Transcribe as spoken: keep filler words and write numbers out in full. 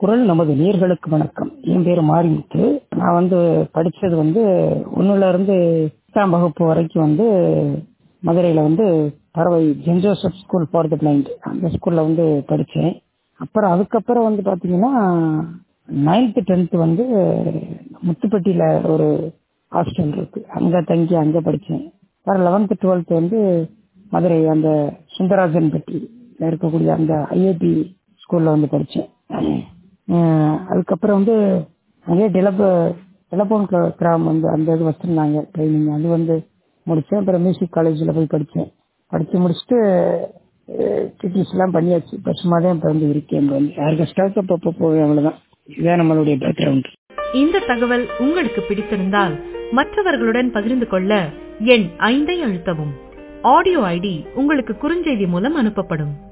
குரல் நமது நேர்களுக்கு வணக்கம். என் பேரு மாரிமுத்து. நான் வந்து படிச்சது வந்து ஒண்ணுல இருந்து எட்டாம் வகுப்பு வரைக்கும் வந்து மதுரையில வந்து பறவை saint Joseph school for the blind அந்த ஸ்கூல்ல வந்து படிச்சேன். அப்புறம் அதுக்கப்புறம் வந்து பாத்தீங்கன்னா நைன்த் டென்த் வந்து முத்துப்பட்டியில ஒரு ஹாஸ்டல் இருக்கு, அங்க தங்கி அங்க படிச்சேன். அப்புறம் லெவன்த் டுவெல்த் வந்து மதுரை அந்த சுந்தராஜன் பட்டி இருக்கக்கூடிய அந்த ஐஐடி ஸ்கூல்ல வந்து படிச்சேன். அஹ் அதுக்கப்புறம் வந்து அங்கே டெலப டெலபோன் கிராம் வந்து அந்த இது வச்சிருந்தாங்க ட்ரைனிங், அது வந்து முடிச்சேன். அப்புறம் மியூசிக் காலேஜில் போய் படித்தேன். படித்து முடிச்சுட்டு டிடிஸ் எல்லாம் பண்ணியாச்சு. இப்போ சும்மா தான் இப்போ வந்து இருக்கேன். வந்து யார் கஷ்டாவுக்கு அப்பப்போ போவேன், அவ்வளோதான். இதுதான் நம்மளுடைய பேக்ரவுண்ட். இந்த தகவல் உங்களுக்கு பிடித்திருந்தால் மற்றவர்களுடன் பகிர்ந்து கொள்ள எண் ஐந்தை அழுத்தவும். ஆடியோ ஐடி உங்களுக்கு குறுஞ்செய்தி மூலம் அனுப்பப்படும்.